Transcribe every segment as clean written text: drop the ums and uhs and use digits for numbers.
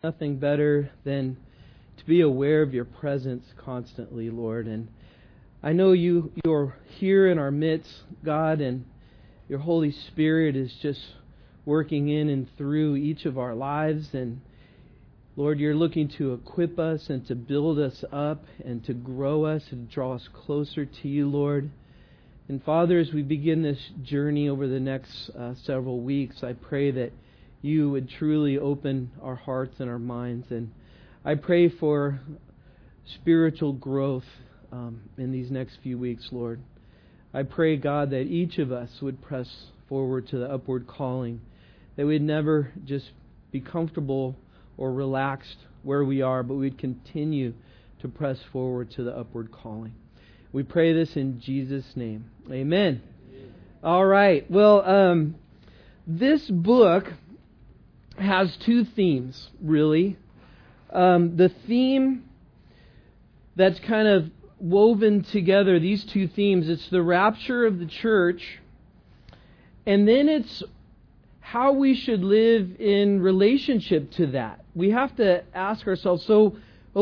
nothing better than to be aware of your presence constantly, Lord. And I know you're here in our midst, God, and your Holy Spirit is just working in and through each of our lives. And Lord, you're looking to equip us and to build us up and to grow us and draw us closer to you, Lord. And Father, as we begin this journey over the next several weeks, I pray that you would truly open our hearts and our minds. And I pray for spiritual growth in these next few weeks, Lord. I pray, God, that each of us would press forward to the upward calling, that we'd never just be comfortable or relaxed where we are, but we'd continue to press forward to the upward calling. We pray this in Jesus' name. Amen. All right. Well, this book has two themes, really. The theme that's kind of woven together, these two themes, it's the rapture of the church, and then it's how we should live in relationship to that. We have to ask ourselves, so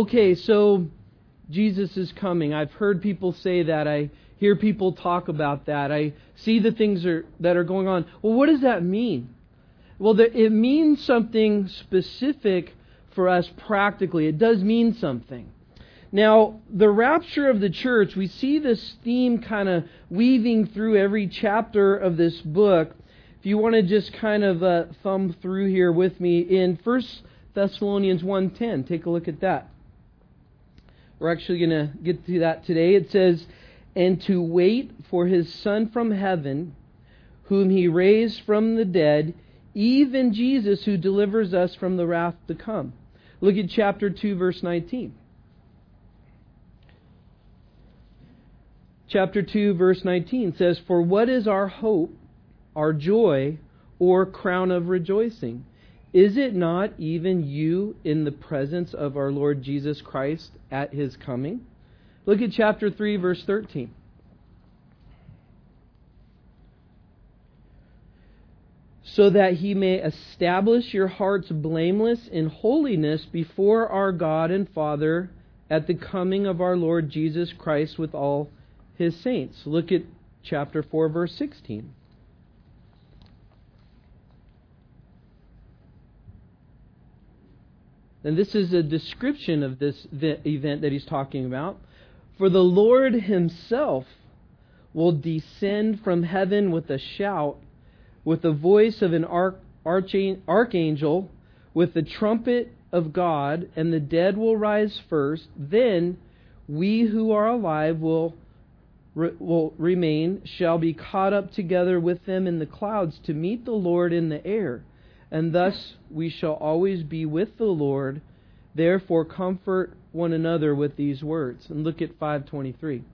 Jesus is coming. I've heard people say that. I hear people talk about that. I see the things that are going on. Well, what does that mean? Well, it means something specific for us practically. It does mean something. Now, the rapture of the church, we see this theme kind of weaving through every chapter of this book. If you want to just kind of thumb through here with me in 1 Thessalonians 1:10, take a look at that. We're actually going to get to that today. It says, "And to wait for His Son from heaven, whom He raised from the dead, even Jesus, who delivers us from the wrath to come." Look at chapter 2, verse 19. Chapter 2, verse 19 says, "For what is our hope, our joy, or crown of rejoicing? Is it not even you in the presence of our Lord Jesus Christ at His coming?" Look at chapter 3, verse 13. "So that He may establish your hearts blameless in holiness before our God and Father at the coming of our Lord Jesus Christ with all His saints." Look at chapter 4, verse 16. And this is a description of this event that he's talking about. "For the Lord Himself will descend from heaven with a shout, with the voice of an archangel, with the trumpet of God, and the dead will rise first. Then we who are alive will remain, shall be caught up together with them in the clouds to meet the Lord in the air. And thus we shall always be with the Lord. Therefore comfort one another with these words." And look at 5:23.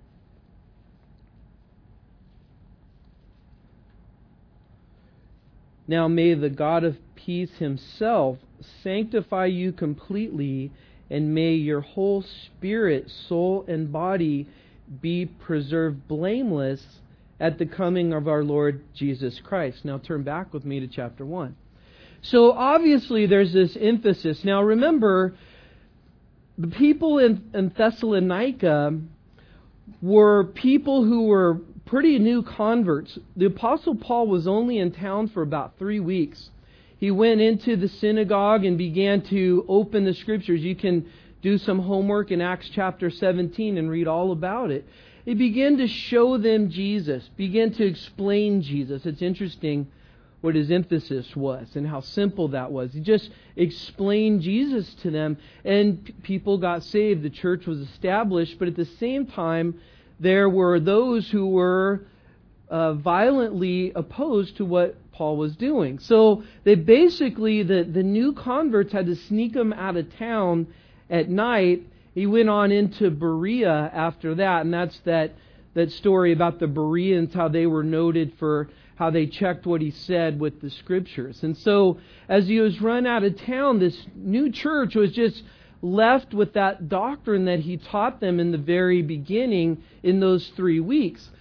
"Now may the God of peace Himself sanctify you completely, and may your whole spirit, soul, and body be preserved blameless at the coming of our Lord Jesus Christ." Now turn back with me to chapter 1. So obviously there's this emphasis. Now remember, the people in Thessalonica were people who were pretty new converts. The Apostle Paul was only in town for about 3 weeks. He went into the synagogue and began to open the Scriptures. You can do some homework in Acts chapter 17 and read all about it. He began to show them Jesus, began to explain Jesus. It's interesting what his emphasis was and how simple that was. He just explained Jesus to them, and people got saved. The church was established, but at the same time, there were those who were violently opposed to what Paul was doing. So they basically, the new converts had to sneak him out of town at night. He went on into Berea after that, and that's that story about the Bereans, how they were noted for how they checked what he said with the Scriptures. And so as he was run out of town, this new church was just left with that doctrine that he taught them in the very beginning in those 3 weeks.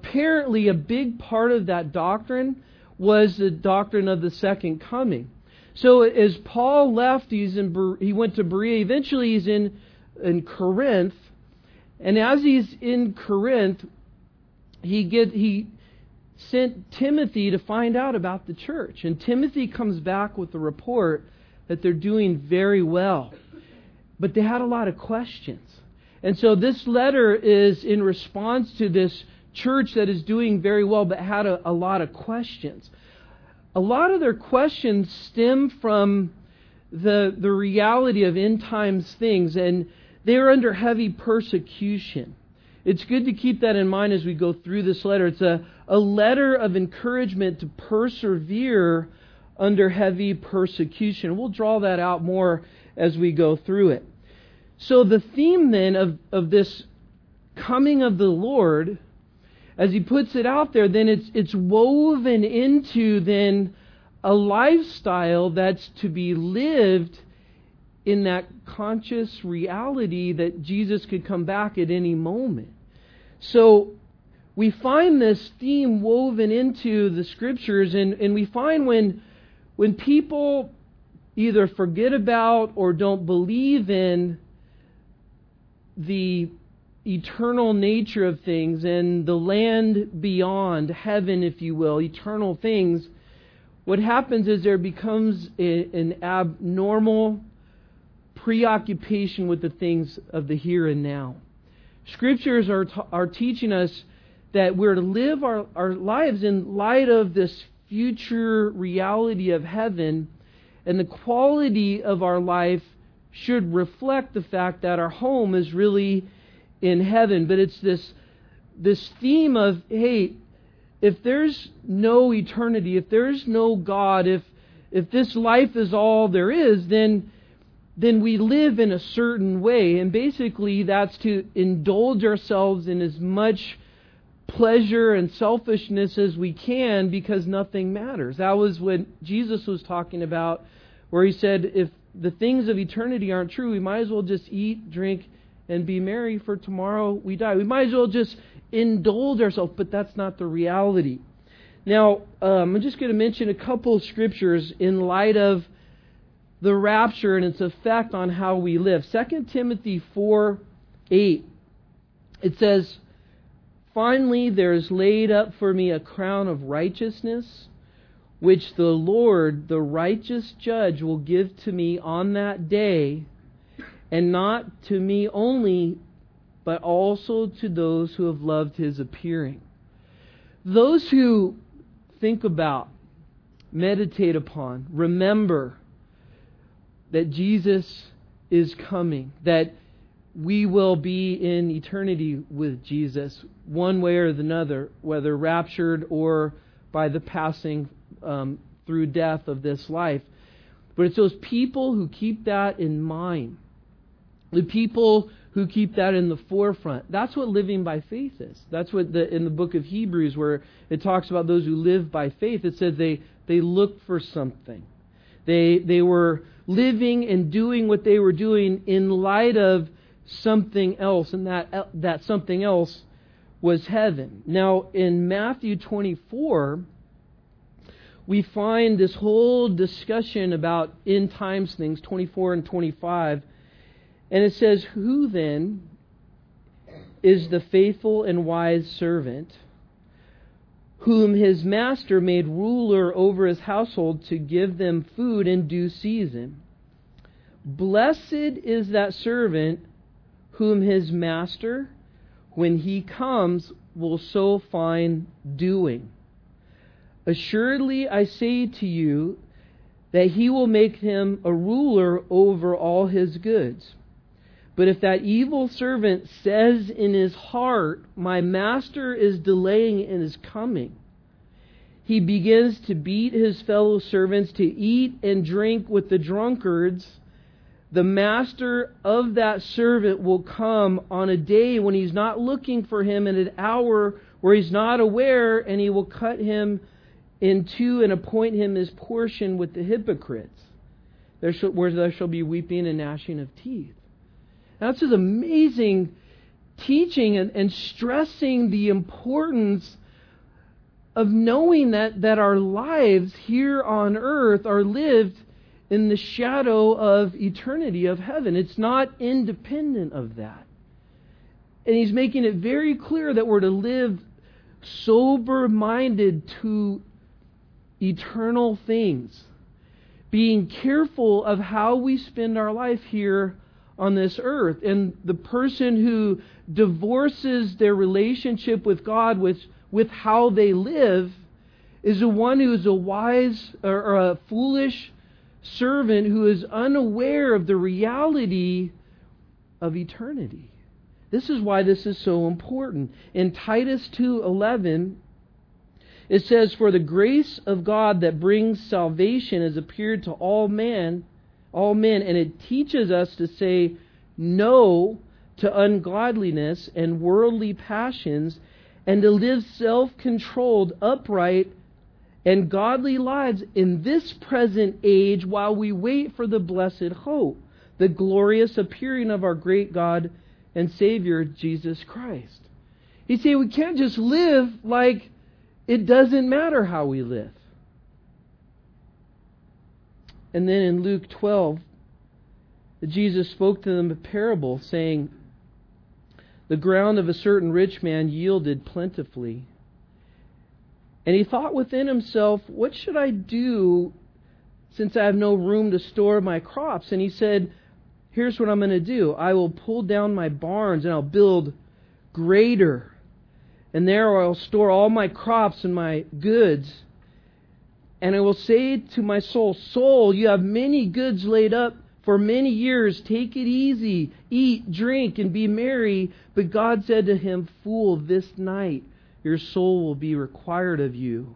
Apparently, a big part of that doctrine was the doctrine of the second coming. So as Paul left, he went to Berea. Eventually he's in Corinth. And as he's in Corinth, he sent Timothy to find out about the church. And Timothy comes back with the report that they're doing very well. But they had a lot of questions. And so this letter is in response to this church that is doing very well but had a lot of questions. A lot of their questions stem from the reality of end times things, and they're under heavy persecution. It's good to keep that in mind as we go through this letter. It's a letter of encouragement to persevere under heavy persecution. We'll draw that out more as we go through it. So the theme then of this coming of the Lord, as he puts it out there, then it's woven into then a lifestyle that's to be lived in that conscious reality that Jesus could come back at any moment. So we find this theme woven into the Scriptures, and we find when people either forget about or don't believe in the eternal nature of things and the land beyond, heaven, if you will, eternal things, what happens is there becomes an abnormal preoccupation with the things of the here and now. Scriptures are teaching us that we're to live our lives in light of this future reality of heaven, and the quality of our life should reflect the fact that our home is really in heaven. But it's this theme of, hey, if there's no eternity, if there's no God, if this life is all there is, then we live in a certain way. And basically that's to indulge ourselves in as much pleasure and selfishness as we can because nothing matters. That was what Jesus was talking about, where he said, if the things of eternity aren't true, we might as well just eat, drink, and be merry, for tomorrow we die. We might as well just indulge ourselves, but that's not the reality. Now, I'm just going to mention a couple of scriptures in light of the rapture and its effect on how we live. 2 Timothy 4:8. It says, "Finally there is laid up for me a crown of righteousness, which the Lord, the righteous judge, will give to me on that day, and not to me only, but also to those who have loved His appearing." Those who think about, meditate upon, remember that Jesus is coming, that we will be in eternity with Jesus, one way or another, whether raptured or by the passing through death of this life. But it's those people who keep that in mind, the people who keep that in the forefront. That's what living by faith is. That's what in the book of Hebrews, where it talks about those who live by faith, it says they look for something. They were living and doing what they were doing in light of something else, and that something else was heaven. Now, in Matthew 24, we find this whole discussion about end times things, 24 and 25. And it says, "Who then is the faithful and wise servant, whom his master made ruler over his household to give them food in due season? Blessed is that servant whom his master, when he comes, will so find doing. Assuredly, I say to you that he will make him a ruler over all his goods. But if that evil servant says in his heart, 'My master is delaying in his coming,' he begins to beat his fellow servants, to eat and drink with the drunkards, the master of that servant will come on a day when he's not looking for him, and an hour where he's not aware, and he will cut him in two and appoint him his portion with the hypocrites, where there shall be weeping and gnashing of teeth." Now, this is amazing teaching and stressing the importance of knowing that our lives here on earth are lived in the shadow of eternity, of heaven. It's not independent of that. And He's making it very clear that we're to live sober-minded to eternal things, being careful of how we spend our life here on this earth. And the person who divorces their relationship with God with how they live is the one who is a wise or a foolish servant who is unaware of the reality of eternity. This is why this is so important. In Titus 2:11, it says, "For the grace of God that brings salvation has appeared to all men, and it teaches us to say no to ungodliness and worldly passions, and to live self-controlled, upright, and godly lives in this present age while we wait for the blessed hope, the glorious appearing of our great God and Savior, Jesus Christ." He said we can't just live like it doesn't matter how we live. And then in Luke 12, Jesus spoke to them a parable, saying, "The ground of a certain rich man yielded plentifully. And he thought within himself, 'What should I do since I have no room to store my crops?' And he said, 'Here's what I'm going to do. I will pull down my barns and I'll build greater. And there I'll store all my crops and my goods. And I will say to my soul, soul, you have many goods laid up for many years. Take it easy. Eat, drink, and be merry.' But God said to him, 'Fool, this night your soul will be required of you.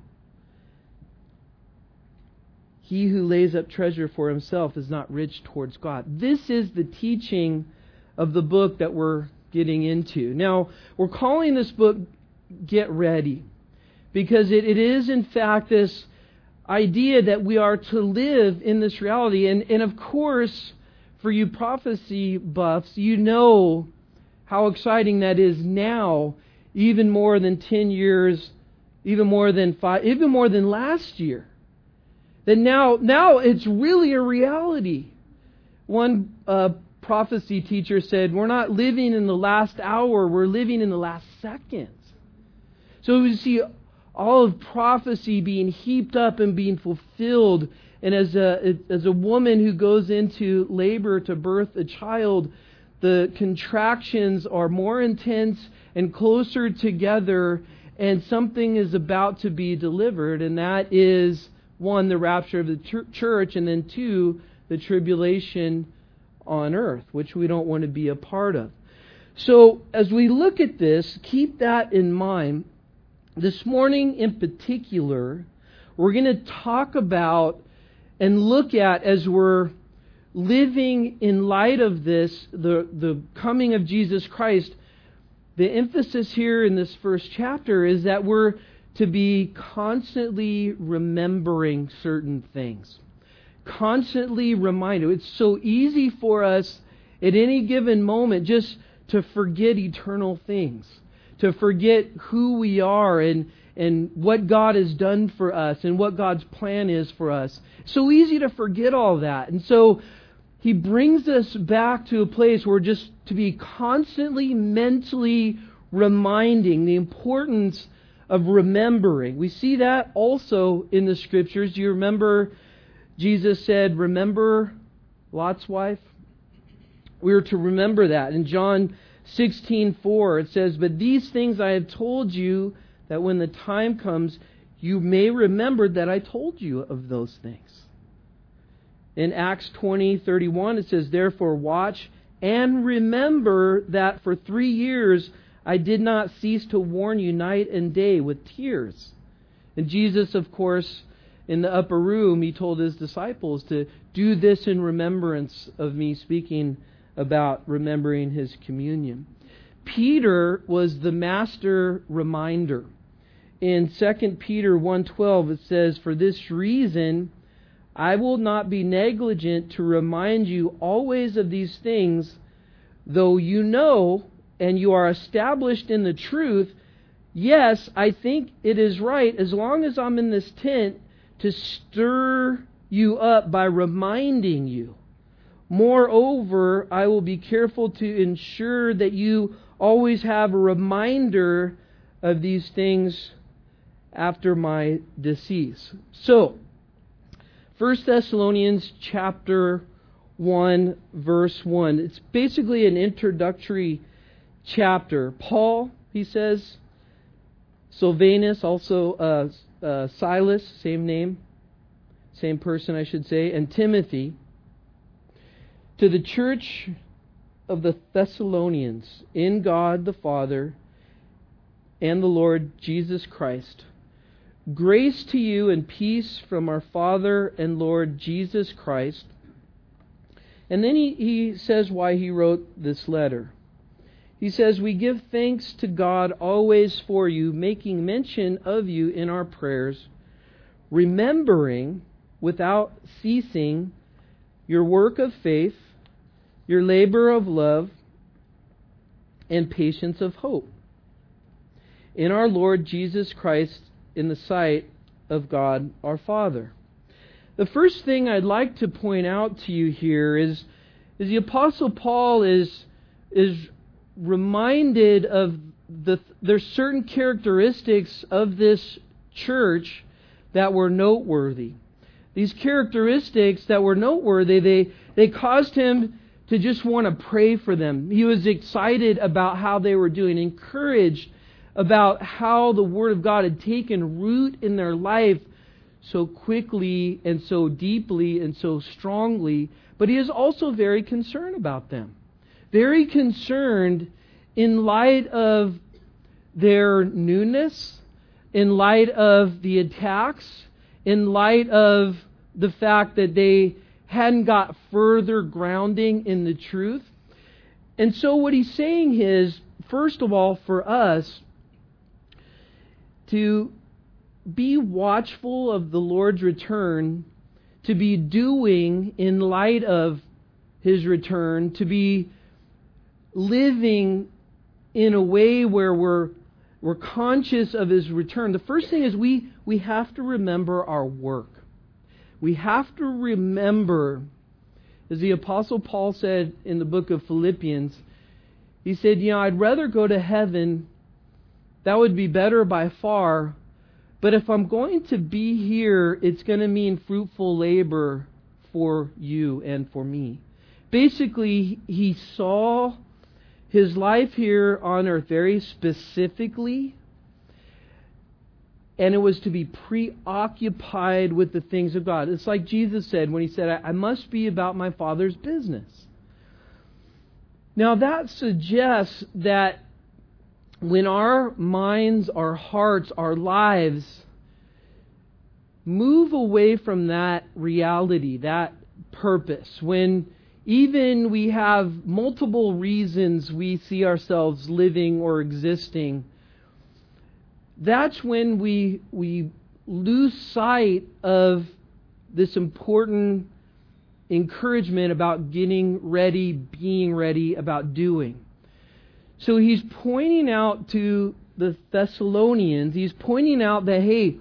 He who lays up treasure for himself is not rich towards God.'" This is the teaching of the book that we're getting into. Now, we're calling this book Get Ready, because it is in fact this idea that we are to live in this reality. And of course, for you prophecy buffs, you know how exciting that is now, even more than 10 years, even more than 5, even more than last year. That now it's really a reality. One prophecy teacher said, we're not living in the last hour, we're living in the last seconds. So we see all of prophecy being heaped up and being fulfilled. And as a woman who goes into labor to birth a child, the contractions are more intense and closer together, and something is about to be delivered. And that is, one, the rapture of the church, and then two, the tribulation on earth, which we don't want to be a part of. So as we look at this, keep that in mind. This morning in particular, we're going to talk about and look at, as we're living in light of this, the coming of Jesus Christ. The emphasis here in this first chapter is that we're to be constantly remembering certain things. Constantly reminded. It's so easy for us at any given moment just to forget eternal things, to forget who we are and what God has done for us and what God's plan is for us. So easy to forget all that. And so He brings us back to a place where just to be constantly mentally reminding the importance of remembering. We see that also in the Scriptures. Do you remember Jesus said, "Remember Lot's wife"? We are to remember that. In John 16:4 it says, "But these things I have told you, that when the time comes, you may remember that I told you of those things." In Acts 20:31 it says, "Therefore watch and remember that for 3 years I did not cease to warn you night and day with tears." And Jesus, of course, in the upper room, He told His disciples to do this in remembrance of me, speaking about remembering His communion. Peter was the master reminder. In 2 Peter 1:12 it says, "For this reason I will not be negligent to remind you always of these things, though you know and you are established in the truth. Yes, I think it is right, as long as I'm in this tent, to stir you up by reminding you. Moreover, I will be careful to ensure that you always have a reminder of these things after my decease. So, 1 Thessalonians chapter 1, verse 1. It's basically an introductory chapter. Paul, he says, Silvanus, also Silas, same name, same person I should say, and Timothy, to the church of the Thessalonians, in God the Father and the Lord Jesus Christ. Grace to you and peace from our Father and Lord Jesus Christ. And then he says why he wrote this letter. He says, we give thanks to God always for you, making mention of you in our prayers, remembering without ceasing your work of faith, your labor of love, and patience of hope in our Lord Jesus Christ in the sight of God our Father. The first thing I'd like to point out to you here is the Apostle Paul is reminded of there's certain characteristics of this church that were noteworthy. These characteristics that were noteworthy, they caused him to just want to pray for them. He was excited about how they were doing, encouraged about how the Word of God had taken root in their life so quickly and so deeply and so strongly. But he is also very concerned about them. Very concerned in light of their newness, in light of the attacks, in light of the fact that they hadn't got further grounding in the truth. And so what he's saying is, first of all, for us, to be watchful of the Lord's return, to be doing in light of His return, to be living in a way where we're conscious of His return. The first thing is we have to remember our work. We have to remember, as the Apostle Paul said in the book of Philippians, he said, I'd rather go to heaven. That would be better by far. But if I'm going to be here, it's going to mean fruitful labor for you and for me. Basically, he saw his life here on earth very specifically, and it was to be preoccupied with the things of God. It's like Jesus said when He said, I must be about my Father's business. Now that suggests that when our minds, our hearts, our lives move away from that reality, that purpose, when even we have multiple reasons we see ourselves living or existing, that's when we lose sight of this important encouragement about getting ready, being ready, about doing. So he's pointing out to the Thessalonians, he's pointing out that, hey,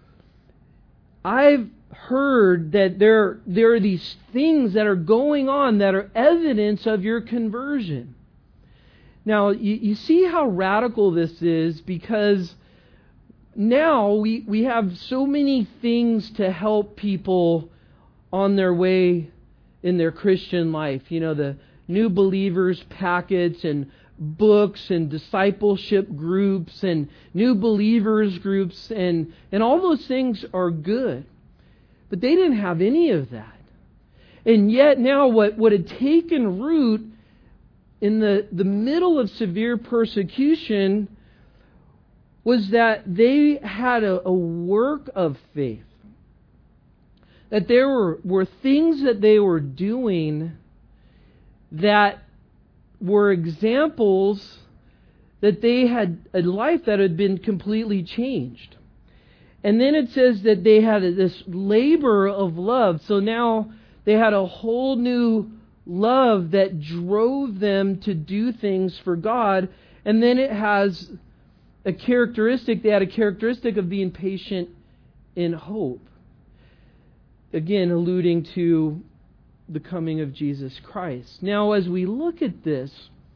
I've heard that there are these things that are going on that are evidence of your conversion. Now, you see how radical this is, because now we have so many things to help people on their way in their Christian life. The new believers packets and books and discipleship groups and new believers groups and all those things are good. But they didn't have any of that. And yet now what had taken root in the middle of severe persecution was that they had a work of faith. That there were things that they were doing that were examples that they had a life that had been completely changed. And then it says that they had this labor of love. So now they had a whole new love that drove them to do things for God. And then it has a characteristic, they had a characteristic of being patient in hope. again, alluding to the coming of Jesus Christ. Now, as we look at this,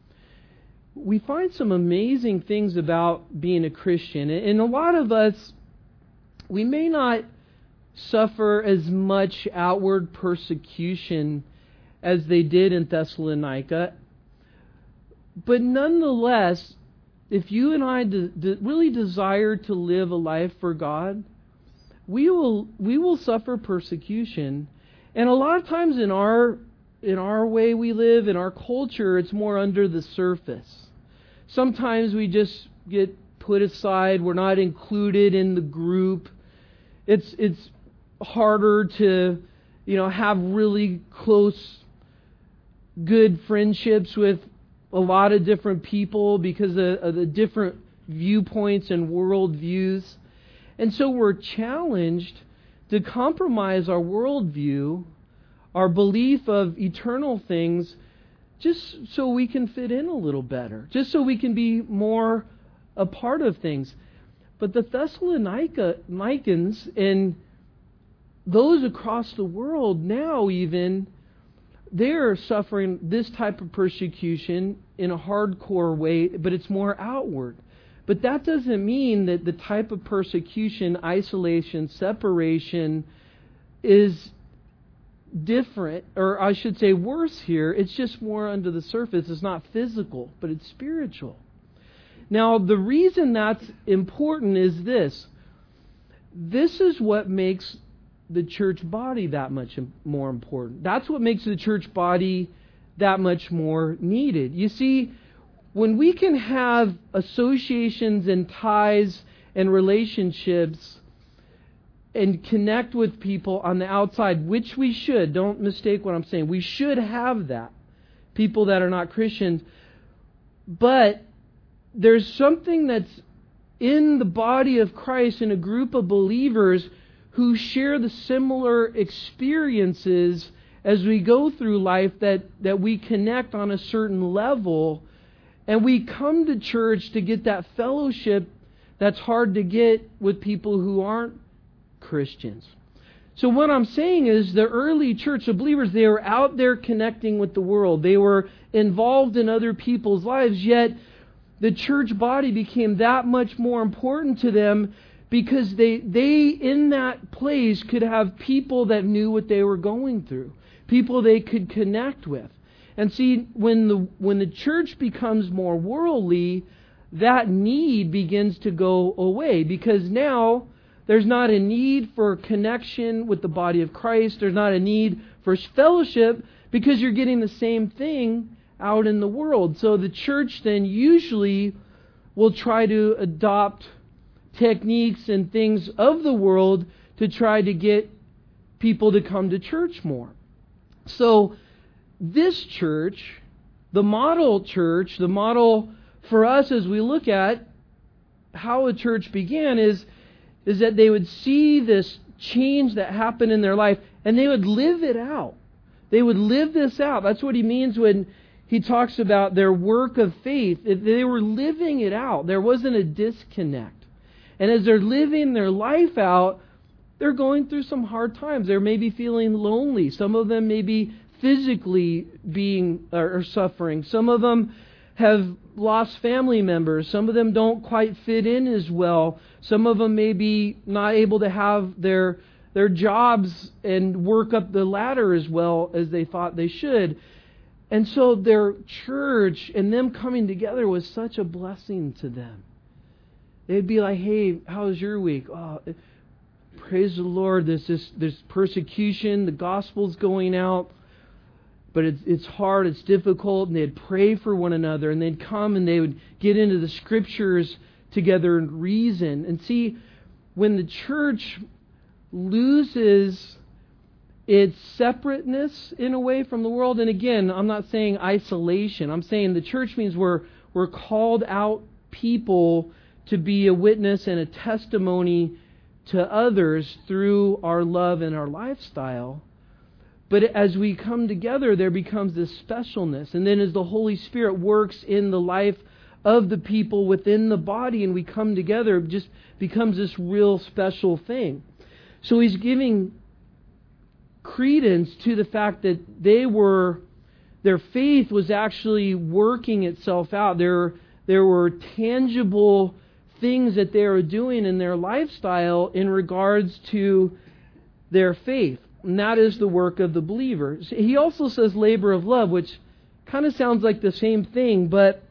we find some amazing things about being a Christian. And a lot of us, we may not suffer as much outward persecution as they did in Thessalonica. But nonetheless, if you and I really desire to live a life for God, we will suffer persecution. And a lot of times in our way we live, in our culture, it's more under the surface. Sometimes we just get put aside. We're not included in the group. It's harder to, have really close, good friendships with a lot of different people because of the different viewpoints and worldviews. And so we're challenged to compromise our worldview, our belief of eternal things, just so we can fit in a little better, just so we can be more a part of things. But the Thessalonians and those across the world now even, they're suffering this type of persecution in a hardcore way, but it's more outward. But that doesn't mean that the type of persecution, isolation, separation is different, or I should say worse here. It's just more under the surface. It's not physical, but it's spiritual. Now, the reason that's important is this. This is what makes the church body that much more important. That's what makes the church body that much more needed. You see, when we can have associations and ties and relationships and connect with people on the outside, which we should, don't mistake what I'm saying, we should have that, people that are not Christians, but there's something that's in the body of Christ, in a group of believers who share the similar experiences as we go through life, that we connect on a certain level, and we come to church to get that fellowship that's hard to get with people who aren't Christians. So what I'm saying is the early church of believers, they were out there connecting with the world. They were involved in other people's lives, yet the church body became that much more important to them because they in that place could have people that knew what they were going through, people they could connect with. And see, when the church becomes more worldly, that need begins to go away, because now there's not a need for connection with the body of Christ. There's not a need for fellowship because you're getting the same thing out in the world. So the church then usually will try to adopt techniques and things of the world to try to get people to come to church more. So this church, the model for us as we look at how a church began is that they would see this change that happened in their life and they would live it out. They would live this out. That's what he means when he talks about their work of faith. They were living it out. There wasn't a disconnect. And as they're living their life out, they're going through some hard times. They're maybe feeling lonely. Some of them may be physically being or suffering. Some of them have lost family members. Some of them don't quite fit in as well. Some of them may be not able to have their jobs and work up the ladder as well as they thought they should. And so their church and them coming together was such a blessing to them. They'd be like, hey, how was your week? Oh, praise the Lord, there's persecution, the gospel's going out, but it's hard, it's difficult, and they'd pray for one another, and they'd come and they would get into the scriptures together and reason. And see, when the church loses its separateness in a way from the world, and again, I'm not saying isolation, I'm saying the church means we're called out people to be a witness and a testimony to others through our love and our lifestyle. But as we come together, there becomes this specialness. And then as the Holy Spirit works in the life of the people within the body and we come together, it just becomes this real special thing. So he's giving credence to the fact that their faith was actually working itself out. There were tangible things that they were doing in their lifestyle in regards to their faith. And that is the work of the believer. He also says labor of love, which kind of sounds like the same thing, but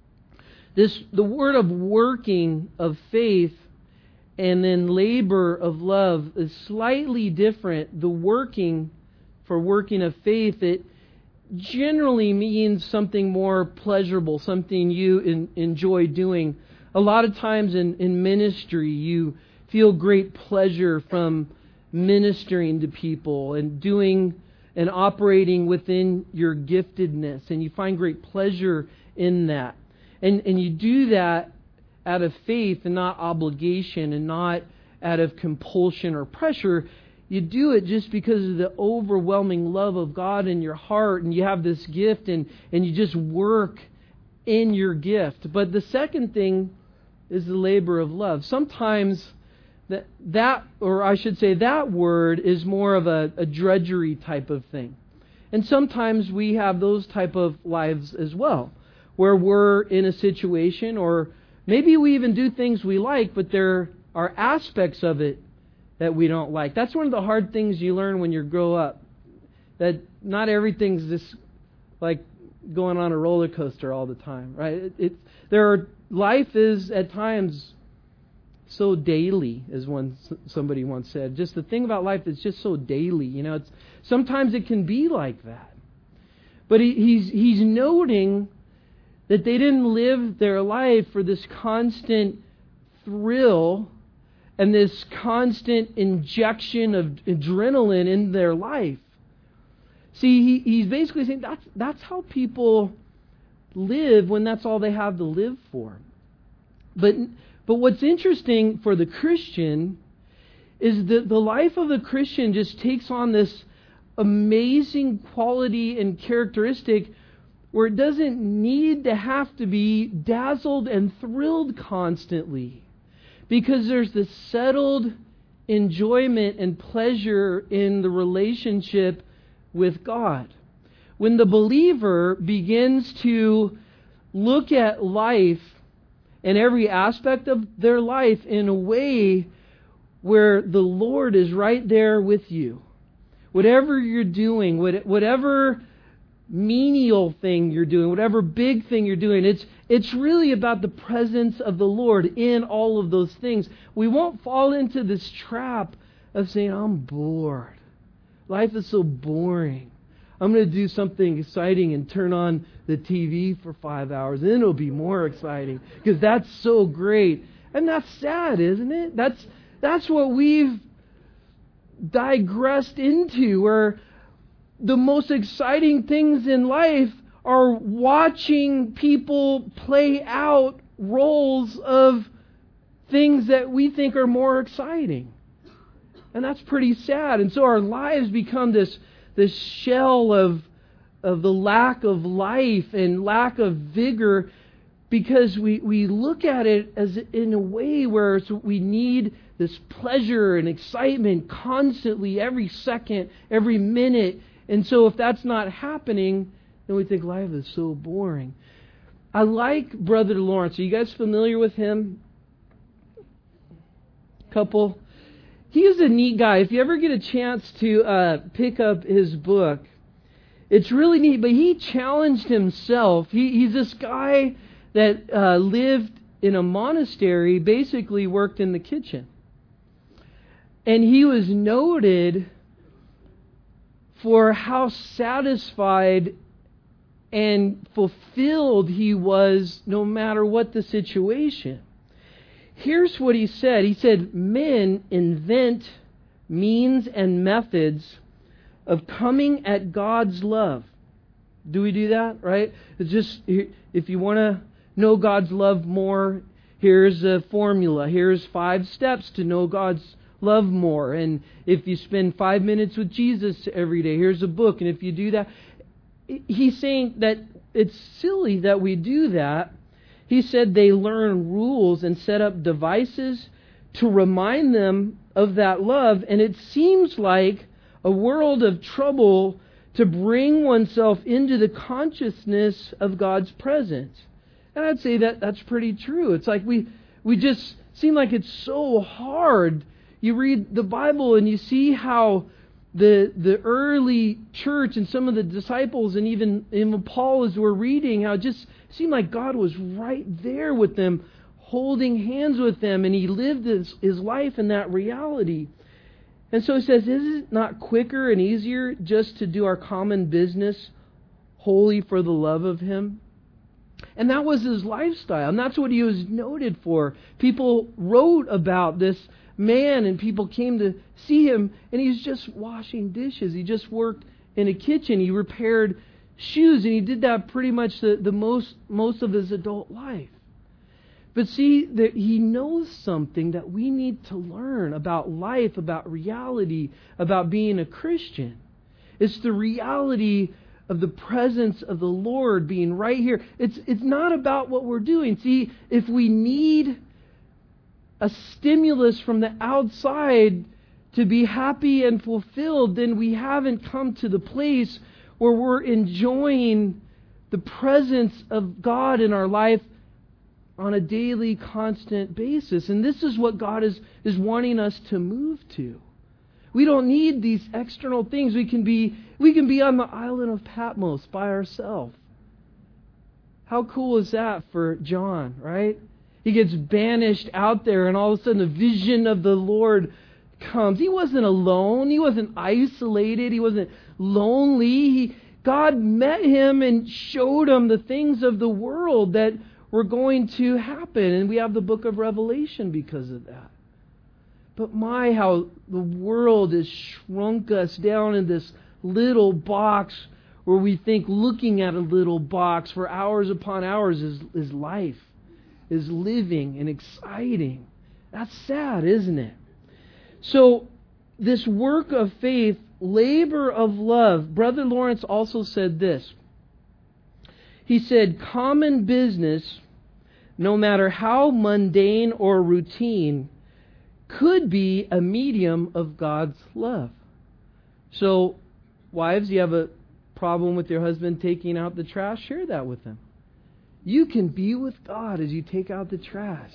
the word of working of faith and then labor of love is slightly different. The working of faith, it generally means something more pleasurable, something you enjoy doing. A lot of times in ministry, you feel great pleasure from ministering to people and doing and operating within your giftedness, and you find great pleasure in that. And you do that out of faith and not obligation and not out of compulsion or pressure. You do it just because of the overwhelming love of God in your heart, and you have this gift, and you just work in your gift. But the second thing is the labor of love. Sometimes that word is more of a drudgery type of thing. And sometimes we have those type of lives as well, where we're in a situation, or maybe we even do things we like, but there are aspects of it that we don't like. That's one of the hard things you learn when you grow up, that not everything's just like going on a roller coaster all the time, right? Life is at times so daily, as somebody once said. Just the thing about life is just so daily. Sometimes it can be like that. But he's noting that they didn't live their life for this constant thrill and this constant injection of adrenaline in their life. See, he's basically saying that's how people live when that's all they have to live for. But what's interesting for the Christian is that the life of the Christian just takes on this amazing quality and characteristic where it doesn't need to have to be dazzled and thrilled constantly, because there's this settled enjoyment and pleasure in the relationship with God. When the believer begins to look at life and every aspect of their life in a way where the Lord is right there with you, whatever you're doing, whatever menial thing you're doing, whatever big thing you're doing, it's really about the presence of the Lord in all of those things. We won't fall into this trap of saying, I'm bored. Life is so boring. I'm going to do something exciting and turn on the TV for 5 hours, and then it'll be more exciting because that's so great. And that's sad, isn't it? That's what we've digressed into, where the most exciting things in life are watching people play out roles of things that we think are more exciting. And that's pretty sad. And so our lives become this shell of the lack of life and lack of vigor, because we look at it as in a way where we need this pleasure and excitement constantly, every second, every minute. And so if that's not happening, then we think life is so boring. I like Brother Lawrence. Are you guys familiar with him? Couple. He is a neat guy. If you ever get a chance to pick up his book, it's really neat. But he challenged himself. He's this guy that lived in a monastery, basically worked in the kitchen. And he was noted for how satisfied and fulfilled he was no matter what the situation. Here's what he said. He said, men invent means and methods of coming at God's love. Do we do that, right? It's just, if you want to know God's love more, here's a formula. Here's 5 steps to know God's love more. And if you spend 5 minutes with Jesus every day, here's a book. And if you do that, he's saying that it's silly that we do that. He said they learn rules and set up devices to remind them of that love. And it seems like a world of trouble to bring oneself into the consciousness of God's presence. And I'd say that that's pretty true. It's like we just seem like it's so hard. You read the Bible and you see how the early church and some of the disciples and even Paul, as we're reading, how it just seemed like God was right there with them, holding hands with them, and He lived his life in that reality. And so He says, is it not quicker and easier just to do our common business wholly for the love of Him? And that was His lifestyle, and that's what He was noted for. People wrote about this man, and people came to see him, and he's just washing dishes. He just worked in a kitchen. He repaired shoes, and he did that pretty much the most of his adult life. But see, that he knows something that we need to learn about life, about reality, about being a Christian. It's the reality of the presence of the Lord being right here. It's not about what we're doing. See, if we need a stimulus from the outside to be happy and fulfilled, then we haven't come to the place where we're enjoying the presence of God in our life on a daily, constant basis. And this is what God is wanting us to move to. We don't need these external things. We can be on the island of Patmos by ourselves. How cool is that for John, right? He gets banished out there, and all of a sudden the vision of the Lord comes. He wasn't alone. He wasn't isolated. He wasn't lonely. God met him and showed him the things of the world that were going to happen. And we have the book of Revelation because of that. But my, how the world has shrunk us down in this little box where we think looking at a little box for hours upon hours is life, is living and exciting. That's sad, isn't it? So this work of faith, labor of love, Brother Lawrence also said this. He said, common business, no matter how mundane or routine, could be a medium of God's love. So, wives, you have a problem with your husband taking out the trash? Share that with him. You can be with God as you take out the trash.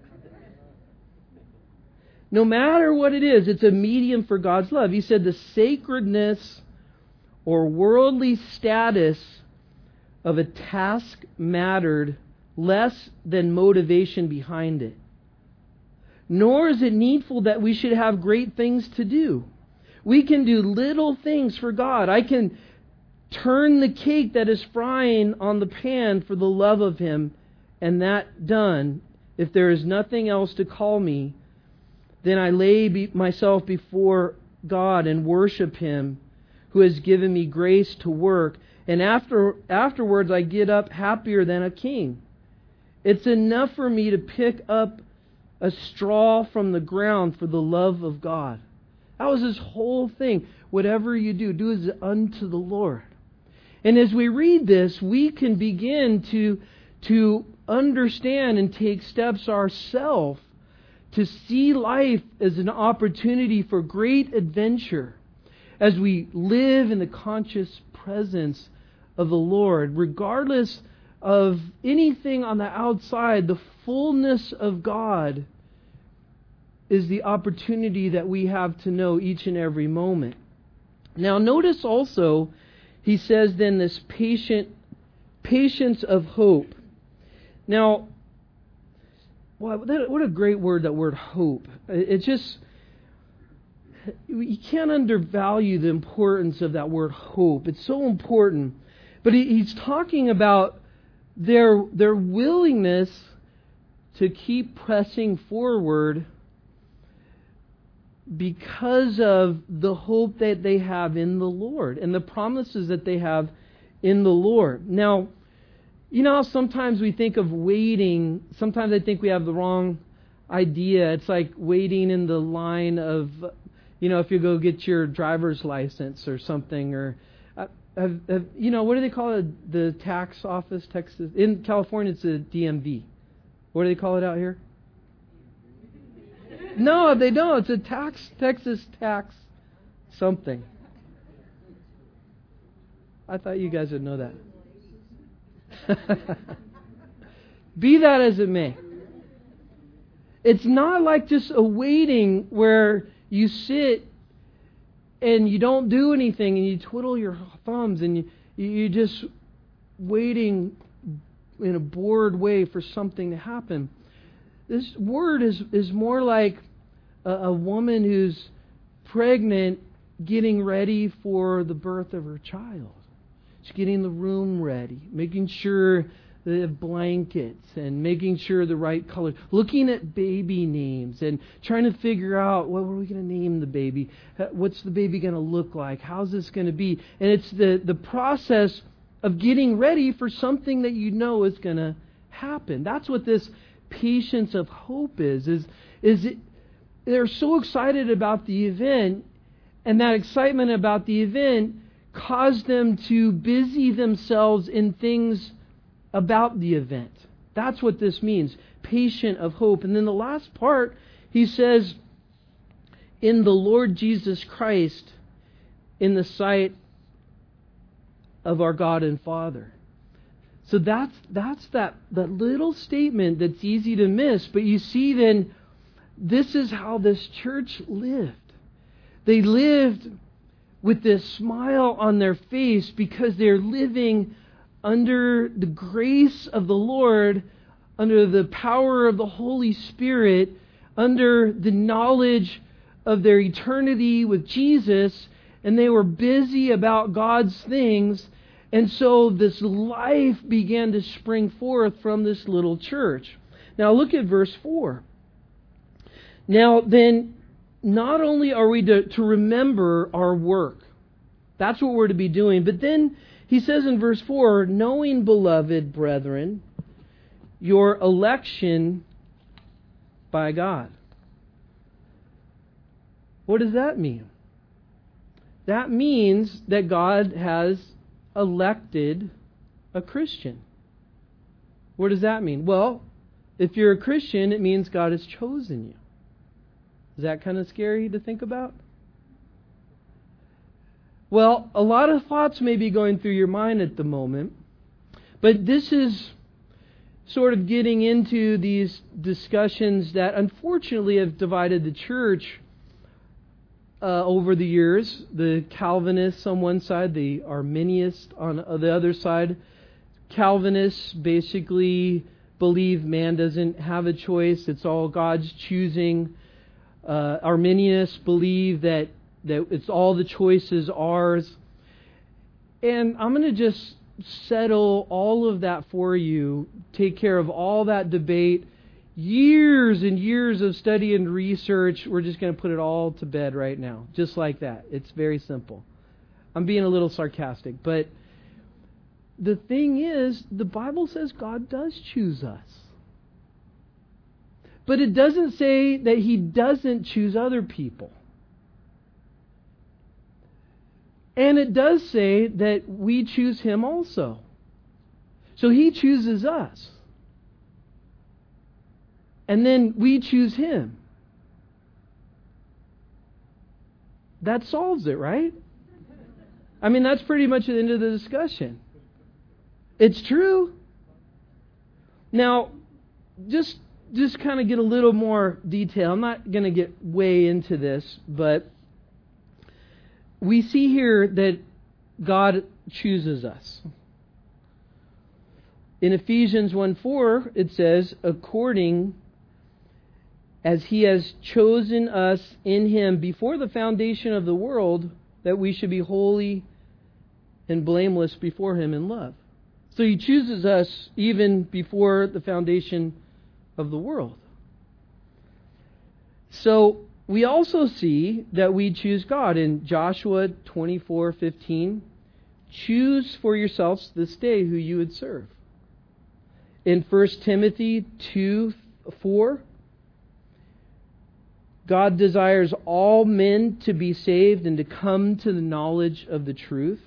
No matter what it is, it's a medium for God's love. He said the sacredness or worldly status of a task mattered less than motivation behind it. Nor is it needful that we should have great things to do. We can do little things for God. I can turn the cake that is frying on the pan for the love of Him, and that done, if there is nothing else to call me, then I lay myself before God and worship Him who has given me grace to work, and afterwards I get up happier than a king. It's enough for me to pick up a straw from the ground for the love of God. That was his whole thing. Whatever you do, do as unto the Lord. And as we read this, we can begin to understand and take steps ourselves to see life as an opportunity for great adventure as we live in the conscious presence of the Lord. Regardless of anything on the outside, the fullness of God is the opportunity that we have to know each and every moment. Now notice also, he says then this patience of hope. Now, what a great word, that word hope. It just, you can't undervalue the importance of that word hope. It's so important. But he's talking about their willingness to keep pressing forward because of the hope that they have in the Lord and the promises that they have in the Lord. Now, you know how sometimes we think of waiting, sometimes I think we have the wrong idea. It's like waiting in the line of, if you go get your driver's license or something, or what do they call it? The tax office, Texas. In California, it's a DMV. What do they call it out here? No, they don't. It's a Texas tax something. I thought you guys would know that. Be that as it may. It's not like just a waiting where you sit and you don't do anything and you twiddle your thumbs and you're just waiting in a bored way for something to happen. This word is more like a woman who's pregnant getting ready for the birth of her child. She's getting the room ready, making sure they have blankets and making sure the right color, looking at baby names and trying to figure out what are we going to name the baby? What's the baby going to look like? How's this going to be? And it's the process of getting ready for something that you know is going to happen. That's what this patience of hope is they're so excited about the event, and that excitement about the event caused them to busy themselves in things about the event. That's what this means, patient of hope. And then the last part, he says, in the Lord Jesus Christ, in the sight of our God and Father. So that's that little statement that's easy to miss. But you see then, this is how this church lived. They lived with this smile on their face because they're living under the grace of the Lord, under the power of the Holy Spirit, under the knowledge of their eternity with Jesus, and they were busy about God's things. And so this life began to spring forth from this little church. Now look at verse 4. Now then, not only are we to remember our work, that's what we're to be doing, but then he says in verse 4, knowing, beloved brethren, your election by God. What does that mean? That means that God has elected a Christian. What does that mean? Well, if you're a Christian, it means God has chosen you. Is that kind of scary to think about? Well, a lot of thoughts may be going through your mind at the moment, but this is sort of getting into these discussions that unfortunately have divided the church over the years. The Calvinists on one side, the Arminians on the other side. Calvinists basically believe man doesn't have a choice, it's all God's choosing. Arminians believe that it's all the choices ours. And I'm going to just settle all of that for you, take care of all that debate, years and years of study and research. We're just going to put it all to bed right now, just like that. It's very simple. I'm being a little sarcastic, but the thing is, the Bible says God does choose us. But it doesn't say that He doesn't choose other people. And it does say that we choose Him also. So He chooses us. And then we choose Him. That solves it, right? I mean, that's pretty much the end of the discussion. It's true. Now, just kind of get a little more detail. I'm not going to get way into this, but we see here that God chooses us. In Ephesians 1:4, it says, according as He has chosen us in Him before the foundation of the world, that we should be holy and blameless before Him in love. So He chooses us even before the foundation of the world. So we also see that we choose God in Joshua 24:15. Choose for yourselves this day who you would serve. In 1 Timothy 2:4, God desires all men to be saved and to come to the knowledge of the truth.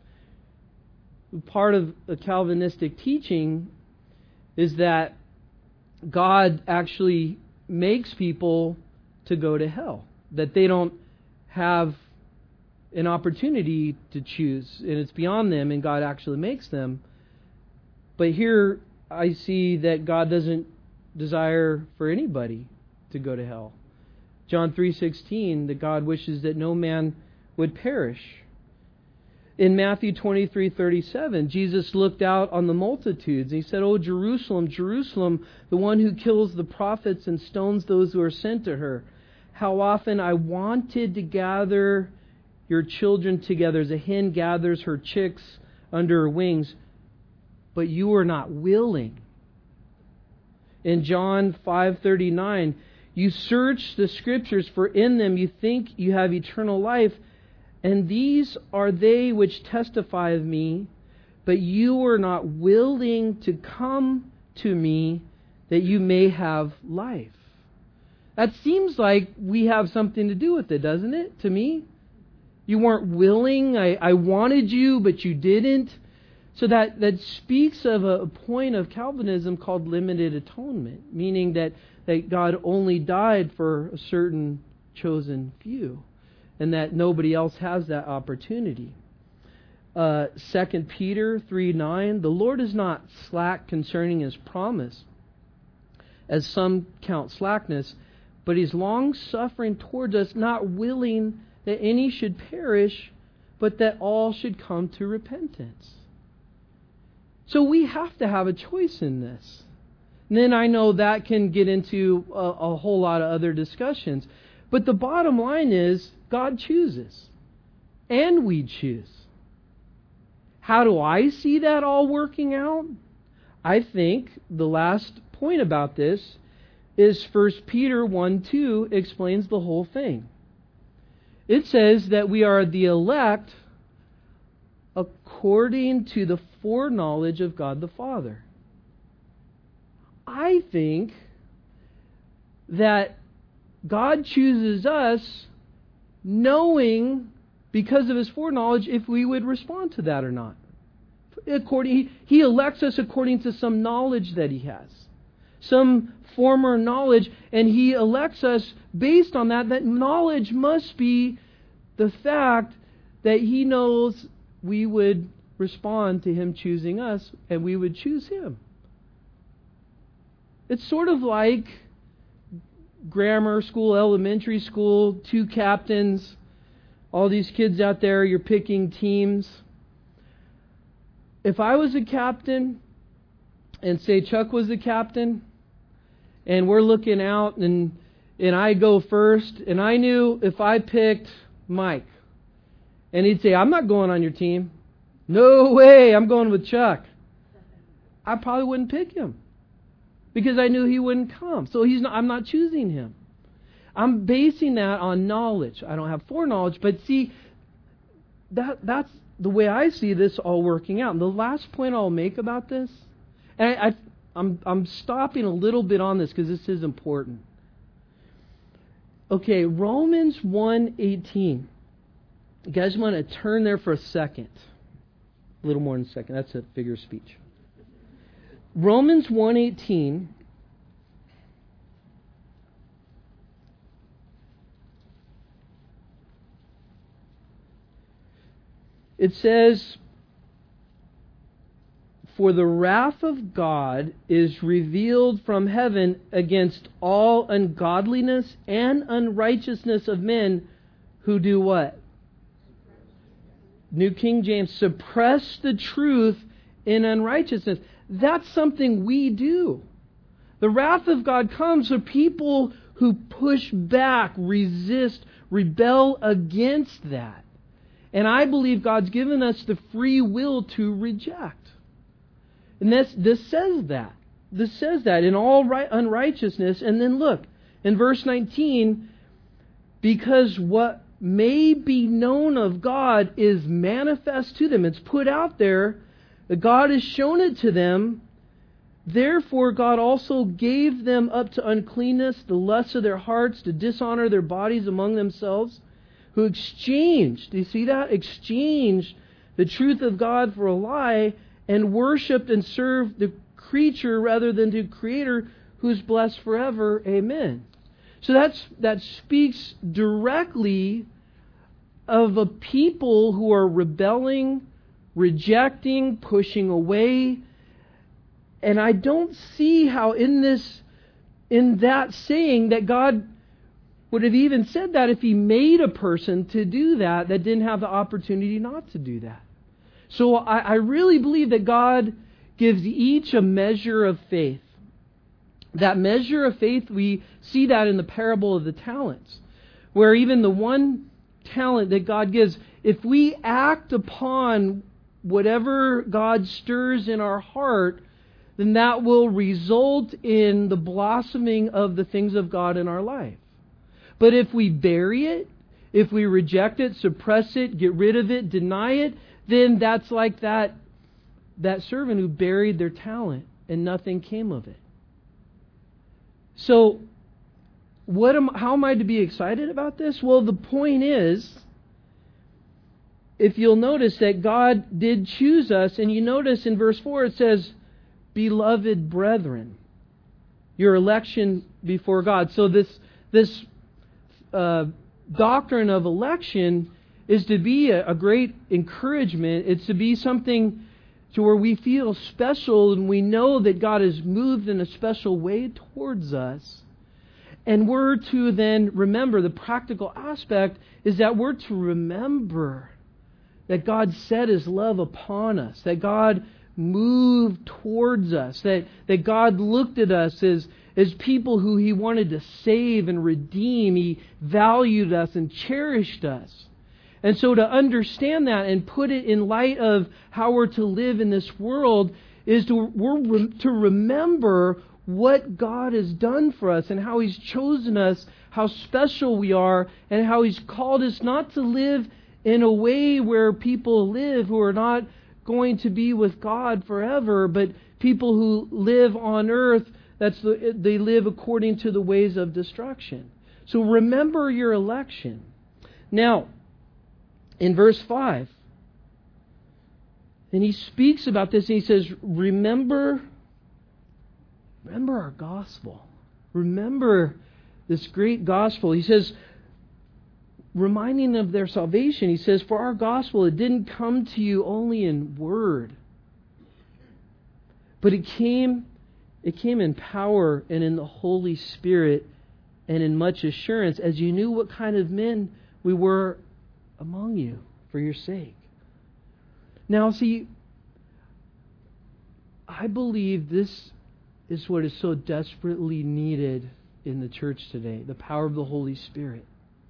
Part of the Calvinistic teaching is that God actually makes people to go to hell, that they don't have an opportunity to choose, and it's beyond them, and God actually makes them. But here I see that God doesn't desire for anybody to go to hell. John 3:16, that God wishes that no man would perish. In Matthew 23:37, Jesus looked out on the multitudes. He said, "Oh, Jerusalem, Jerusalem, the one who kills the prophets and stones those who are sent to her. How often I wanted to gather your children together as a hen gathers her chicks under her wings, but you were not willing." In John 5:39, "You search the Scriptures, for in them you think you have eternal life, and these are they which testify of me, but you were not willing to come to me that you may have life." That seems like we have something to do with it, doesn't it, to me? You weren't willing. I wanted you, but you didn't. So that speaks of a point of Calvinism called limited atonement, meaning that God only died for a certain chosen few, and that nobody else has that opportunity. 2 Peter 3:9, "The Lord is not slack concerning His promise, as some count slackness, but He's long-suffering towards us, not willing that any should perish, but that all should come to repentance." So we have to have a choice in this. And then I know that can get into a whole lot of other discussions. But the bottom line is, God chooses. And we choose. How do I see that all working out? I think the last point about this is 1 Peter 1:2 explains the whole thing. It says that we are the elect according to the foreknowledge of God the Father. I think that God chooses us knowing, because of His foreknowledge, if we would respond to that or not. He elects us according to some knowledge that He has, some former knowledge, and He elects us based on that. That knowledge must be the fact that He knows we would respond to Him choosing us, and we would choose Him. It's sort of like grammar school, elementary school, two captains, all these kids out there, you're picking teams. If I was a captain, and say Chuck was the captain, and we're looking out, and I go first, and I knew if I picked Mike, and he'd say, "I'm not going on your team." "No way, I'm going with Chuck." I probably wouldn't pick him, because I knew he wouldn't come. So I'm not choosing him. I'm basing that on knowledge. I don't have foreknowledge, but see, that's the way I see this all working out. And the last point I'll make about this, and I'm stopping a little bit on this because this is important. Okay, Romans 1:18. You guys want to turn there for a second. A little more than a second. That's a figure of speech. Romans 1:18. It says, "For the wrath of God is revealed from heaven against all ungodliness and unrighteousness of men who do" what? New King James, "suppress the truth in unrighteousness." That's something we do. The wrath of God comes for people who push back, resist, rebel against that. And I believe God's given us the free will to reject. And this says that. This says that in all unrighteousness. And then look, in verse 19, "Because what may be known of God is manifest to them." It's put out there that God has shown it to them. "Therefore God also gave them up to uncleanness, the lusts of their hearts, to dishonor their bodies among themselves, who exchanged," do you see that? Exchanged the truth of God for a lie, and worshipped and served the creature rather than the Creator, who is blessed forever. Amen. So that speaks directly of a people who are rebelling, rejecting, pushing away. And I don't see how in that saying that God would have even said that if He made a person to do that didn't have the opportunity not to do that. So I really believe that God gives each a measure of faith. That measure of faith, we see that in the parable of the talents, where even the one talent that God gives, if we act upon whatever God stirs in our heart, then that will result in the blossoming of the things of God in our life. But if we bury it, if we reject it, suppress it, get rid of it, deny it, then that's like that servant who buried their talent and nothing came of it. So, how am I to be excited about this? Well, the point is, if you'll notice that God did choose us, and you notice in verse 4 it says, beloved brethren, your election before God. So this doctrine of election is to be a great encouragement. It's to be something to where we feel special and we know that God has moved in a special way towards us. And we're to then remember, the practical aspect is that we're to remember that God set His love upon us, that God moved towards us, that God looked at us as people who He wanted to save and redeem. He valued us and cherished us. And so to understand that and put it in light of how we're to live in this world is to remember what God has done for us and how He's chosen us, how special we are, and how He's called us not to live in a way where people live who are not going to be with God forever, but people who live on earth, they live according to the ways of destruction. So remember your election. Now, in verse 5, and he speaks about this and he says, remember our gospel. Remember this great gospel. He says, reminding them of their salvation, he says, for our gospel, it didn't come to you only in word, but it came in power and in the Holy Spirit and in much assurance, as you knew what kind of men we were among you for your sake. Now, see, I believe this is what is so desperately needed in the church today, the power of the Holy Spirit.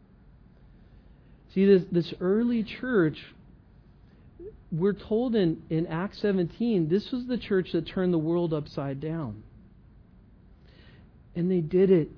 See, this early church, we're told in Acts 17, this was the church that turned the world upside down. And they did it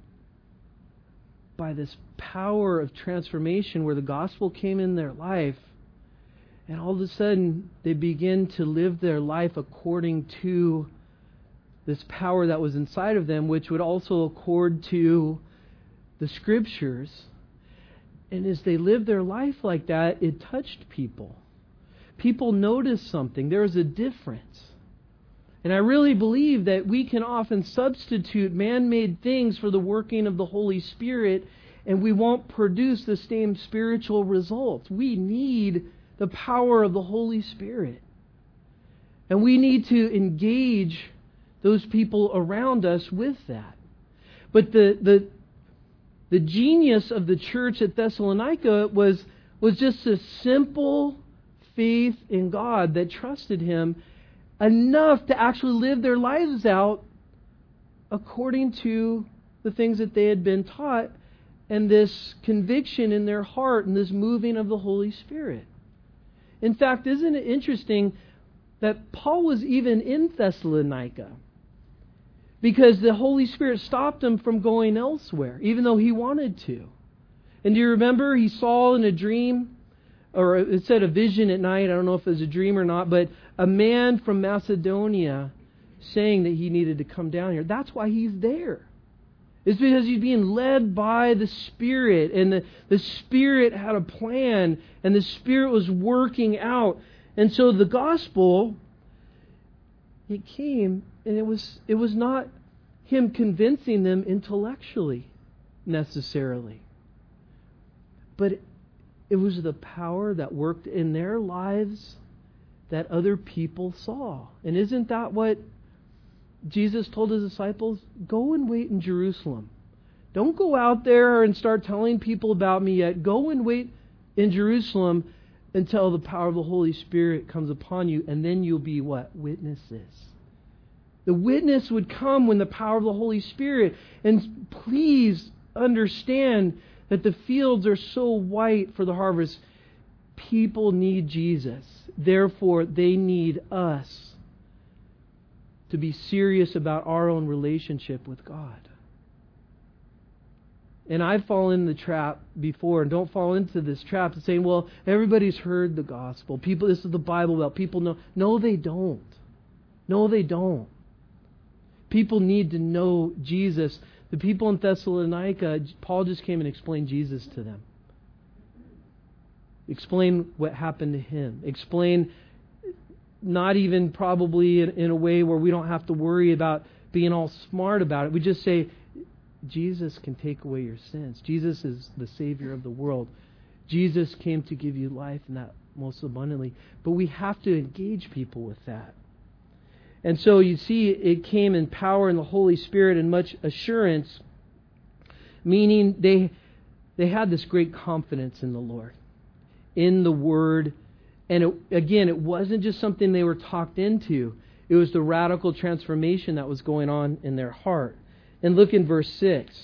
by this power of transformation where the gospel came in their life, and all of a sudden they begin to live their life according to this power that was inside of them, which would also accord to the Scriptures. And as they lived their life like that, it touched people. People noticed something. There was a difference. And I really believe that we can often substitute man-made things for the working of the Holy Spirit, and we won't produce the same spiritual results. We need the power of the Holy Spirit. And we need to engage those people around us with that. But the genius of the church at Thessalonica was just a simple faith in God that trusted Him enough to actually live their lives out according to the things that they had been taught, and this conviction in their heart and this moving of the Holy Spirit. In fact, isn't it interesting that Paul was even in Thessalonica? Because the Holy Spirit stopped him from going elsewhere, even though he wanted to. And do you remember he saw in a dream, or it said a vision at night, I don't know if it was a dream or not, but a man from Macedonia saying that he needed to come down here. That's why he's there. It's because he's being led by the Spirit, and the Spirit had a plan, and the Spirit was working out. And so the gospel, it came, and it was not him convincing them intellectually necessarily, but It was the power that worked in their lives that other people saw. And isn't that what Jesus told His disciples? Go and wait in Jerusalem. Don't go out there and start telling people about me yet. Go and wait in Jerusalem until the power of the Holy Spirit comes upon you, and then you'll be what? Witnesses. The witness would come when the power of the Holy Spirit. And please understand that the fields are so white for the harvest. People need Jesus. Therefore, they need us to be serious about our own relationship with God. And I've fallen in the trap before, and don't fall into this trap of saying, well, everybody's heard the gospel. People, this is the Bible Belt. People know. No, they don't. No, they don't. People need to know Jesus. The people in Thessalonica, Paul just came and explained Jesus to them. Explain what happened to Him. Explain, not even probably in a way where we don't have to worry about being all smart about it. We just say, Jesus can take away your sins. Jesus is the Savior of the world. Jesus came to give you life, and that most abundantly. But we have to engage people with that. And so you see, it came in power in the Holy Spirit and much assurance, meaning they had this great confidence in the Lord, in the Word. And it wasn't just something they were talked into. It was the radical transformation that was going on in their heart. And look in verse 6.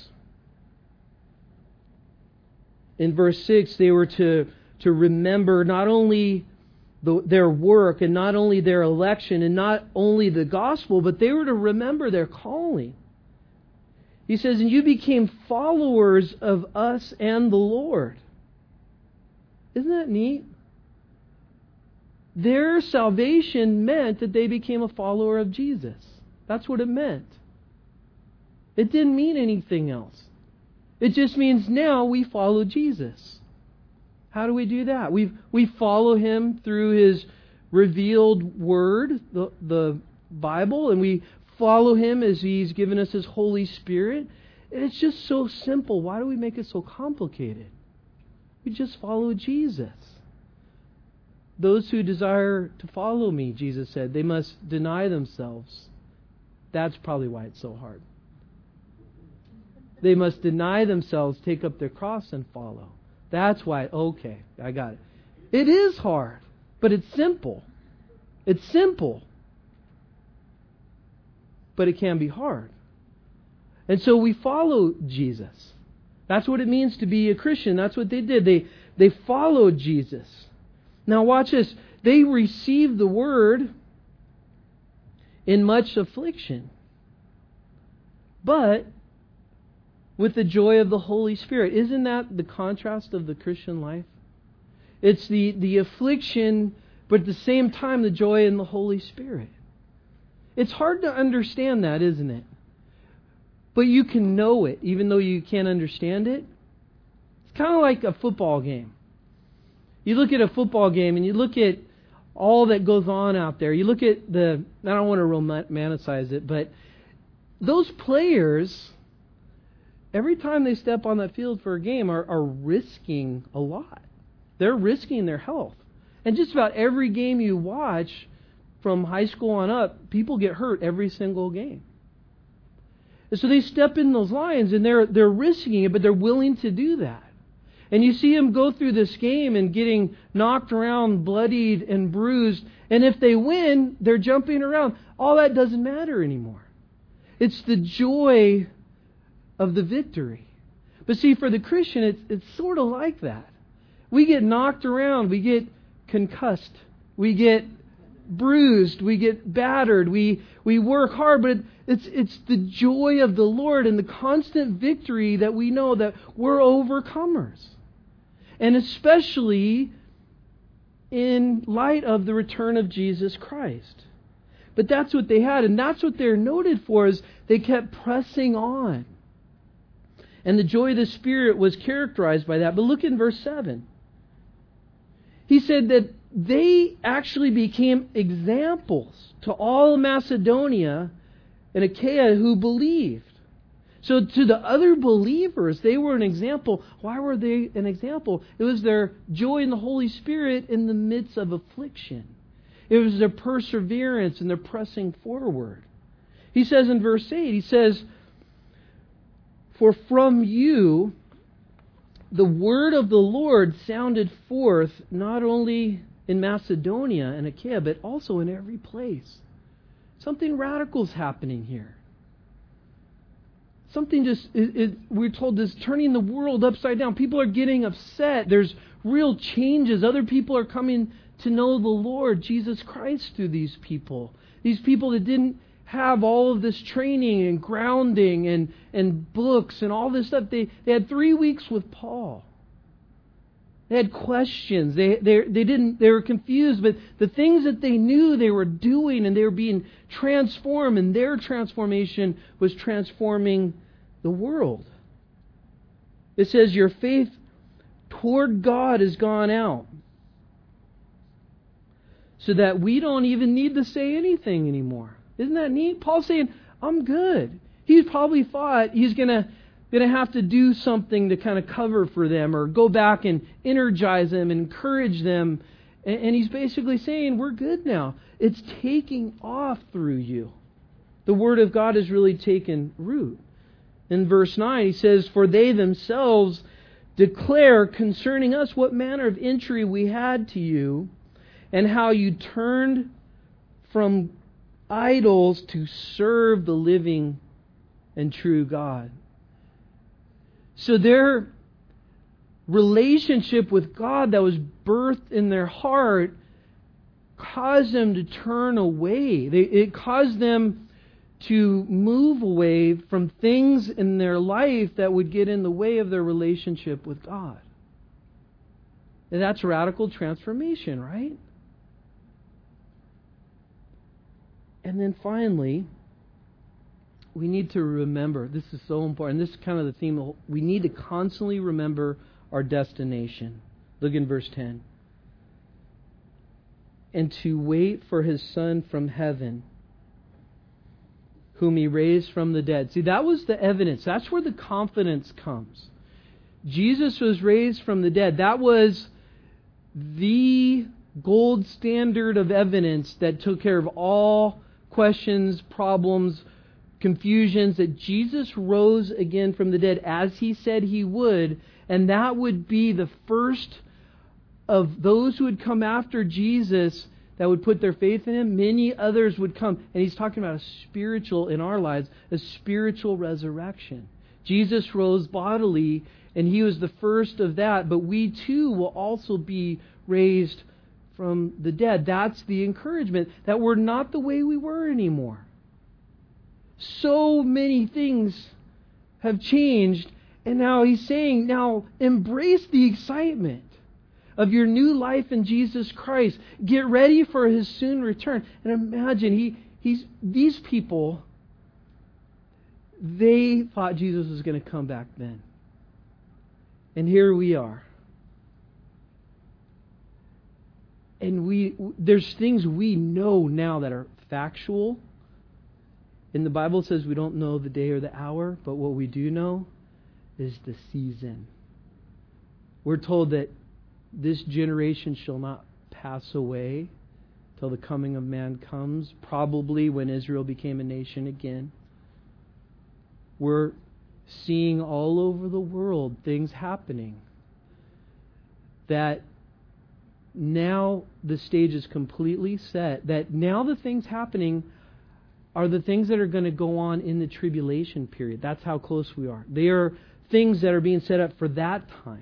In verse 6, they were to remember not only their work and not only their election and not only the gospel, but they were to remember their calling. He says, and you became followers of us and the Lord. Isn't that neat? Their salvation meant that they became a follower of Jesus. That's what it meant. It didn't mean anything else. It just means now we follow Jesus. How do we do that? We follow Him through His revealed Word, the Bible, and we follow Him as He's given us His Holy Spirit. And it's just so simple. Why do we make it so complicated? We just follow Jesus. Those who desire to follow me, Jesus said, they must deny themselves. That's probably why it's so hard. They must deny themselves, take up their cross, and follow. That's why, okay, I got it. It is hard, but it's simple. It's simple. But it can be hard. And so we follow Jesus. That's what it means to be a Christian. That's what they did. They followed Jesus. Now watch this. They received the Word in much affliction, but with the joy of the Holy Spirit. Isn't that the contrast of the Christian life? It's the affliction, but at the same time the joy in the Holy Spirit. It's hard to understand that, isn't it? But you can know it, even though you can't understand it. It's kind of like a football game. You look at a football game and you look at all that goes on out there. You look at I don't want to romanticize it, but those players, every time they step on that field for a game, are risking a lot. They're risking their health. And just about every game you watch, from high school on up, people get hurt every single game. And so they step in those lines and they're risking it, but they're willing to do that. And you see them go through this game and getting knocked around, bloodied and bruised. And if they win, they're jumping around. All that doesn't matter anymore. It's the joy of the victory. But see, for the Christian, it's sort of like that. We get knocked around, we get concussed, we get bruised, we get battered, we work hard, but it's the joy of the Lord and the constant victory that we know that we're overcomers. And especially in light of the return of Jesus Christ. But that's what they had, and that's what they're noted for, is they kept pressing on. And the joy of the Spirit was characterized by that. But look in verse 7. He said that they actually became examples to all Macedonia and Achaia who believed. So to the other believers, they were an example. Why were they an example? It was their joy in the Holy Spirit in the midst of affliction. It was their perseverance and their pressing forward. He says in verse 8, he says, "For from you the word of the Lord sounded forth not only in Macedonia and Achaia, but also in every place." Something radical is happening here. Something we're told is turning the world upside down. People are getting upset. There's real changes. Other people are coming to know the Lord Jesus Christ through these people. These people that didn't have all of this training and grounding and books and all this stuff. They had 3 weeks with Paul. They had questions. They were confused, but the things that they knew they were doing, and they were being transformed, and their transformation was transforming the world. It says your faith toward God has gone out, so that we don't even need to say anything anymore. Isn't that neat? Paul's saying, I'm good. He probably thought he's going to have to do something to kind of cover for them or go back and energize them, encourage them. And he's basically saying, we're good now. It's taking off through you. The Word of God has really taken root. In verse 9, he says, "For they themselves declare concerning us what manner of entry we had to you, and how you turned from idols to serve the living and true God." So their relationship with God that was birthed in their heart caused them to turn away. It caused them to move away from things in their life that would get in the way of their relationship with God. And that's radical transformation, right? And then finally, we need to remember, this is so important, this is kind of the theme, we need to constantly remember our destination. Look in verse 10. "And to wait for His Son from heaven, whom He raised from the dead." See, that was the evidence. That's where the confidence comes. Jesus was raised from the dead. That was the gold standard of evidence that took care of all questions, problems, confusions, that Jesus rose again from the dead as He said He would, and that would be the first of those who would come after Jesus that would put their faith in Him. Many others would come, and He's talking about a spiritual, in our lives, a spiritual resurrection. Jesus rose bodily, and He was the first of that, but we too will also be raised from the dead. That's the encouragement, that we're not the way we were anymore. So many things have changed, and now He's saying, now embrace the excitement of your new life in Jesus Christ. Get ready for His soon return. And imagine, these people, they thought Jesus was going to come back then. And here we are. And there's things we know now that are factual. And the Bible says we don't know the day or the hour, but what we do know is the season. We're told that this generation shall not pass away till the coming of man comes, probably when Israel became a nation again. We're seeing all over the world things happening that now the stage is completely set, that now the things happening are the things that are going to go on in the tribulation period. That's how close we are. They are things that are being set up for that time.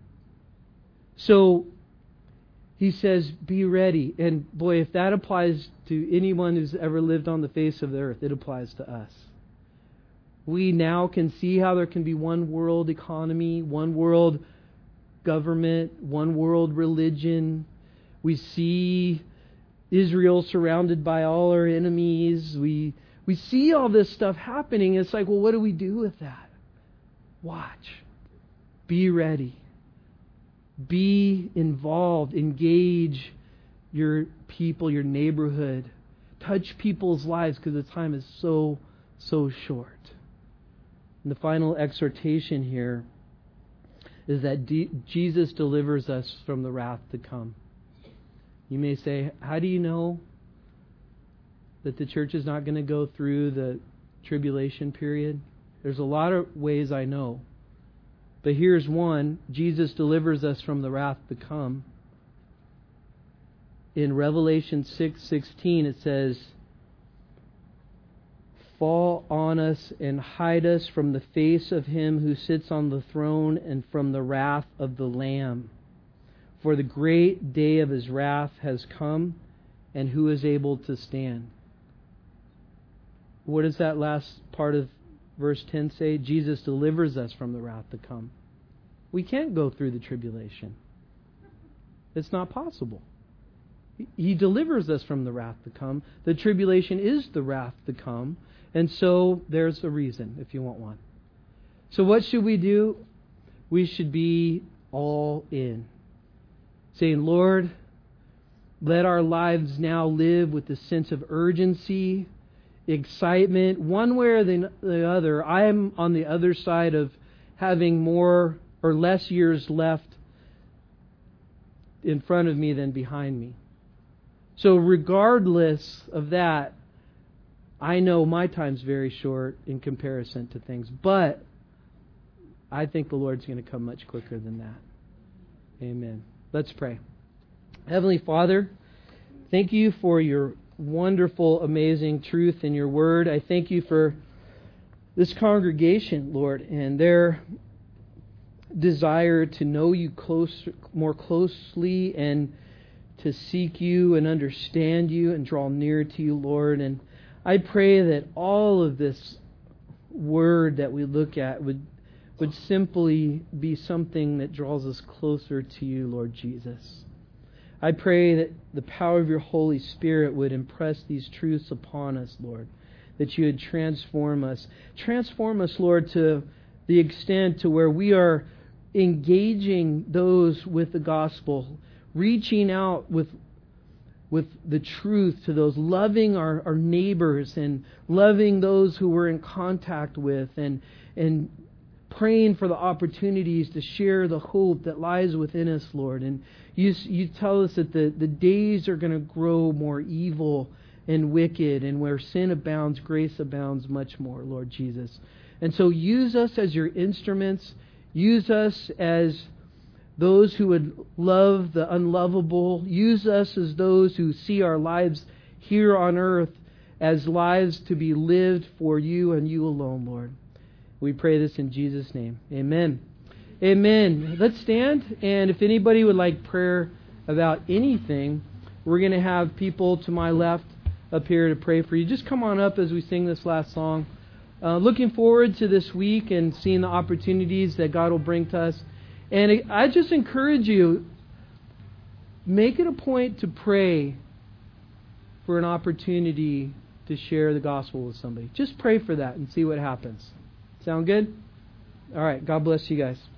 So He says, be ready. And boy, if that applies to anyone who's ever lived on the face of the earth, it applies to us. We now can see how there can be one world economy, one world government, one world religion. We see Israel surrounded by all our enemies. We see all this stuff happening. It's like, well, what do we do with that? Watch. Be ready. Be involved. Engage your people, your neighborhood. Touch people's lives, because the time is so short. And the final exhortation here is that Jesus delivers us from the wrath to come. You may say, how do you know that the church is not going to go through the tribulation period? There's a lot of ways I know. But here's one. Jesus delivers us from the wrath to come. In Revelation 6:16 it says, fall on us and hide us from the face of him who sits on the throne and from the wrath of the Lamb. For the great day of his wrath has come, and who is able to stand? What does that last part of verse 10 say? Jesus delivers us from the wrath to come. We can't go through the tribulation. It's not possible. He delivers us from the wrath to come. The tribulation is the wrath to come. And so there's a reason, if you want one. So what should we do? We should be all in. Saying, Lord, let our lives now live with a sense of urgency, excitement, one way or the other. I am on the other side of having more or less years left in front of me than behind me. So regardless of that, I know my time's very short in comparison to things, but I think the Lord's going to come much quicker than that. Amen. Let's pray. Heavenly Father, thank you for your wonderful, amazing truth in your word. I thank you for this congregation, Lord, and their desire to know you more closely and to seek you and understand you and draw near to you, Lord. And I pray that all of this word that we look at would simply be something that draws us closer to you, Lord Jesus. I pray that the power of your Holy Spirit would impress these truths upon us, Lord, that you would transform us. Transform us, Lord, to the extent to where we are engaging those with the gospel, reaching out with the truth to those, loving our neighbors and loving those who we're in contact with, and praying for the opportunities to share the hope that lies within us, Lord. And you tell us that the days are going to grow more evil and wicked, and where sin abounds, grace abounds much more, Lord Jesus. And so use us as your instruments. Use us as those who would love the unlovable. Use us as those who see our lives here on earth as lives to be lived for you and you alone, Lord. We pray this in Jesus' name. Amen. Amen. Let's stand, and if anybody would like prayer about anything, we're going to have people to my left up here to pray for you. Just come on up as we sing this last song. Looking forward to this week and seeing the opportunities that God will bring to us. And I just encourage you, make it a point to pray for an opportunity to share the gospel with somebody. Just pray for that and see what happens. Sound good? All right. God bless you guys.